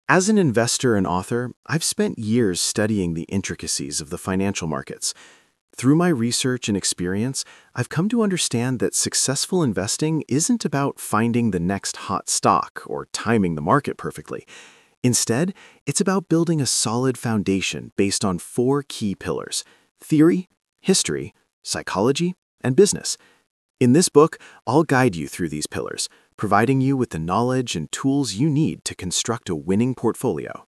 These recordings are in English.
As an investor and author, I've spent years studying the intricacies of the financial markets. Through my research and experience, I've come to understand that successful investing isn't about finding the next hot stock or timing the market perfectly. Instead, it's about building a solid foundation based on four key pillars: theory, history, psychology, and business. In this book, I'll guide you through these pillars, providing you with the knowledge and tools you need to construct a winning portfolio.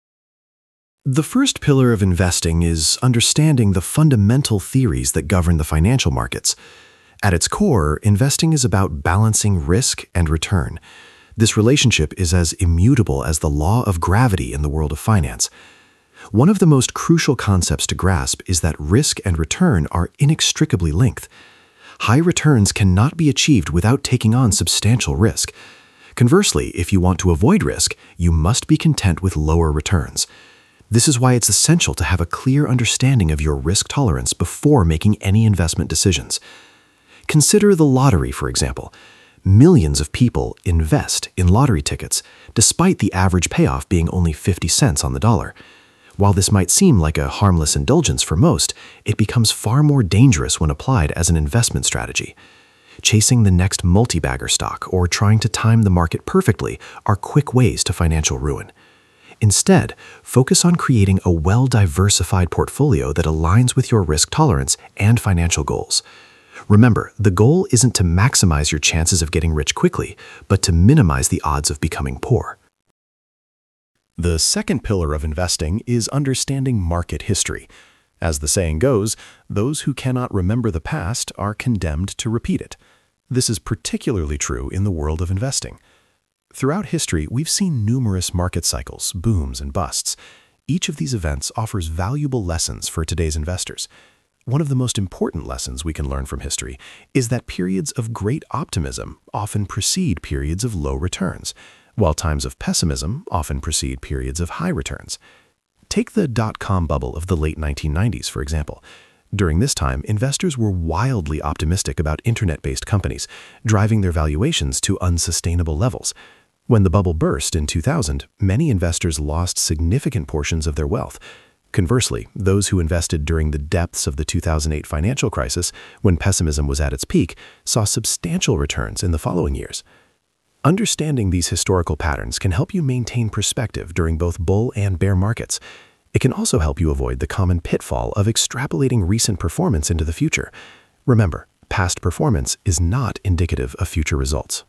The first pillar of investing is understanding the fundamental theories that govern the financial markets. At its core, investing is about balancing risk and return. This relationship is as immutable as the law of gravity in the world of finance. One of the most crucial concepts to grasp is that risk and return are inextricably linked. High returns cannot be achieved without taking on substantial risk. Conversely, if you want to avoid risk, you must be content with lower returns. This is why it's essential to have a clear understanding of your risk tolerance before making any investment decisions. Consider the lottery, for example. Millions of people invest in lottery tickets, despite the average payoff being only 50 cents on the dollar. While this might seem like a harmless indulgence for most, it becomes far more dangerous when applied as an investment strategy. Chasing the next multi-bagger stock or trying to time the market perfectly are quick ways to financial ruin. Instead, focus on creating a well-diversified portfolio that aligns with your risk tolerance and financial goals. Remember, the goal isn't to maximize your chances of getting rich quickly, but to minimize the odds of becoming poor. The second pillar of investing is understanding market history. As the saying goes, those who cannot remember the past are condemned to repeat it. This is particularly true in the world of investing. Throughout history, we've seen numerous market cycles, booms, and busts. Each of these events offers valuable lessons for today's investors. One of the most important lessons we can learn from history is that periods of great optimism often precede periods of low returns, while times of pessimism often precede periods of high returns. Take the dot-com bubble of the late 1990s, for example. During this time, investors were wildly optimistic about internet-based companies, driving their valuations to unsustainable levels. When the bubble burst in 2000, many investors lost significant portions of their wealth. Conversely, those who invested during the depths of the 2008 financial crisis, when pessimism was at its peak, saw substantial returns in the following years. Understanding these historical patterns can help you maintain perspective during both bull and bear markets. It can also help you avoid the common pitfall of extrapolating recent performance into the future. Remember, past performance is not indicative of future results.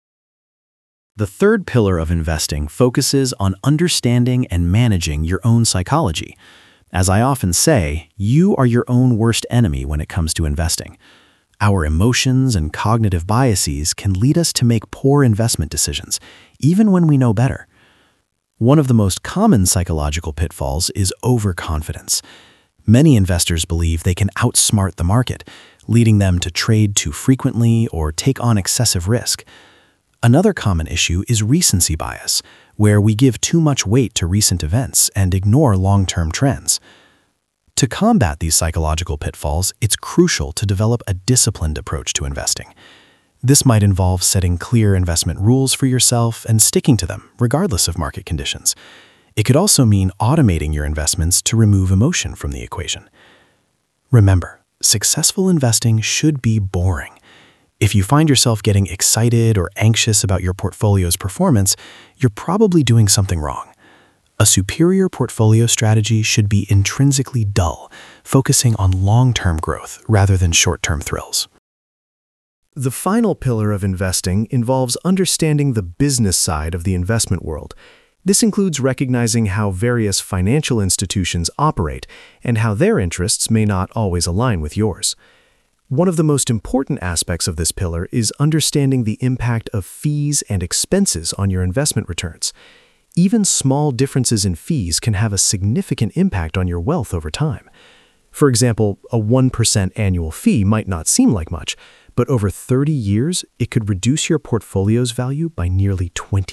The third pillar of investing focuses on understanding and managing your own psychology. As I often say, you are your own worst enemy when it comes to investing. Our emotions and cognitive biases can lead us to make poor investment decisions, even when we know better. One of the most common psychological pitfalls is overconfidence. Many investors believe they can outsmart the market, leading them to trade too frequently or take on excessive risk. Another common issue is recency bias, where we give too much weight to recent events and ignore long-term trends. To combat these psychological pitfalls, it's crucial to develop a disciplined approach to investing. This might involve setting clear investment rules for yourself and sticking to them, regardless of market conditions. It could also mean automating your investments to remove emotion from the equation. Remember, successful investing should be boring. If you find yourself getting excited or anxious about your portfolio's performance, you're probably doing something wrong. A superior portfolio strategy should be intrinsically dull, focusing on long-term growth rather than short-term thrills. The final pillar of investing involves understanding the business side of the investment world. This includes recognizing how various financial institutions operate and how their interests may not always align with yours. One of the most important aspects of this pillar is understanding the impact of fees and expenses on your investment returns. Even small differences in fees can have a significant impact on your wealth over time. For example, a 1% annual fee might not seem like much, but over 30 years, it could reduce your portfolio's value by nearly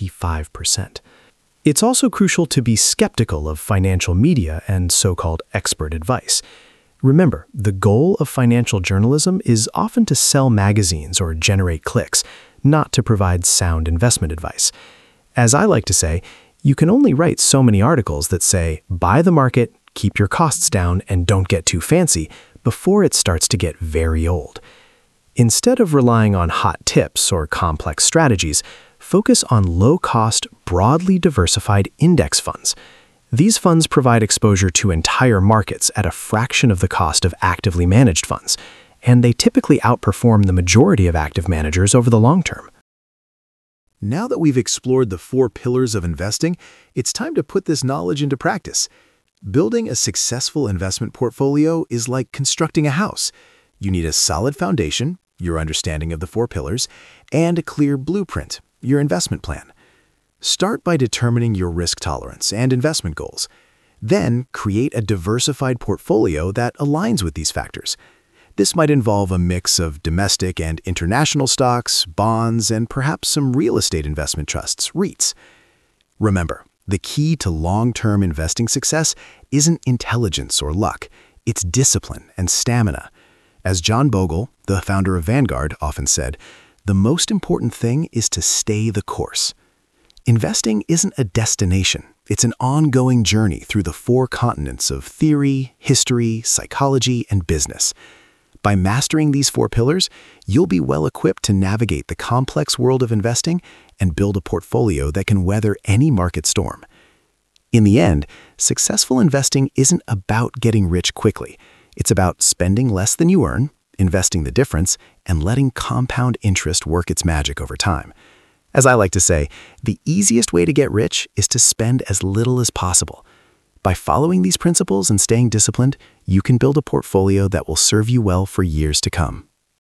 25%. It's also crucial to be skeptical of financial media and so-called expert advice. Remember, the goal of financial journalism is often to sell magazines or generate clicks, not to provide sound investment advice. As I like to say, You can only write so many articles that say, buy the market, keep your costs down, and don't get too fancy, before it starts to get very old. Instead of relying on hot tips or complex strategies, focus on low-cost, broadly diversified index funds. These funds provide exposure to entire markets at a fraction of the cost of actively managed funds, and they typically outperform the majority of active managers over the long term. Now that we've explored the 4 pillars of investing, it's time to put this knowledge into practice. Building a successful investment portfolio is like constructing a house. You need a solid foundation, your understanding of the 4 pillars, and a clear blueprint, your investment plan. Start by determining your risk tolerance and investment goals. Then, create a diversified portfolio that aligns with these factors. This might involve a mix of domestic and international stocks, bonds, and perhaps some real estate investment trusts, REITs. Remember, the key to long-term investing success isn't intelligence or luck, it's discipline and stamina. As John Bogle, the founder of Vanguard, often said, the most important thing is to stay the course. Investing isn't a destination, it's an ongoing journey through the 4 continents of theory, history, psychology, and business. By mastering these 4 pillars, you'll be well equipped to navigate the complex world of investing and build a portfolio that can weather any market storm. In the end, successful investing isn't about getting rich quickly. It's about spending less than you earn, investing the difference, and letting compound interest work its magic over time. As I like to say, the easiest way to get rich is to spend as little as possible. By following these principles and staying disciplined, you can build a portfolio that will serve you well for years to come.